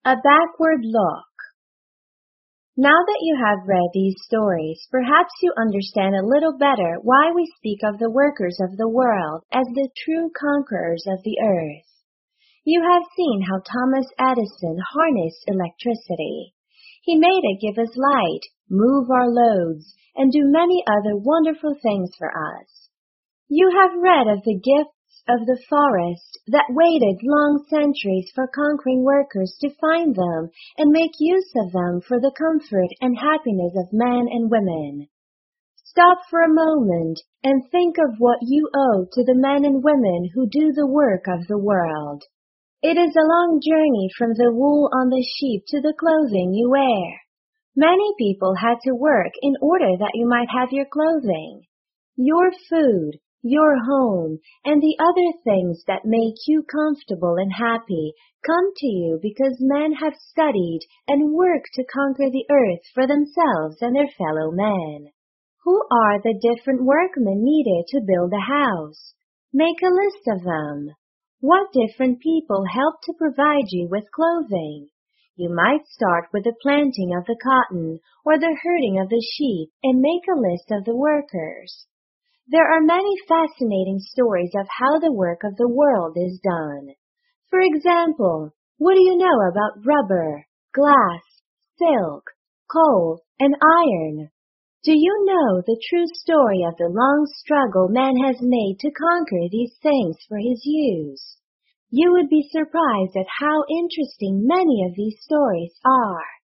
A backward look. Now that you have read these stories, perhaps you understand a little better why we speak of the workers of the world as the true conquerors of the earth. You have seen how Thomas Edison harnessed electricity. He made it give us light, move our loads, and do many other wonderful things for us. You have read of the gifts of the forest that waited long centuries for conquering workers to find them and make use of them for the comfort and happiness of men and women. Stop for a moment and think of what you owe to the men and women who do the work of the world. It is a long journey from the wool on the sheep to the clothing you wear. Many people had to work in order that you might have your clothing. Your food, your home, and the other things that make you comfortable and happy come to you because men have studied and worked to conquer the earth for themselves and their fellow men. Who are the different workmen needed to build a house? Make a list of them. What different people help to provide you with clothing? You might start with the planting of the cotton or the herding of the sheep and make a list of the workers. There are many fascinating stories of how the work of the world is done. For example, what do you know about rubber, glass, silk, coal, and iron? Do you know the true story of the long struggle man has made to conquer these things for his use? You would be surprised at how interesting many of these stories are.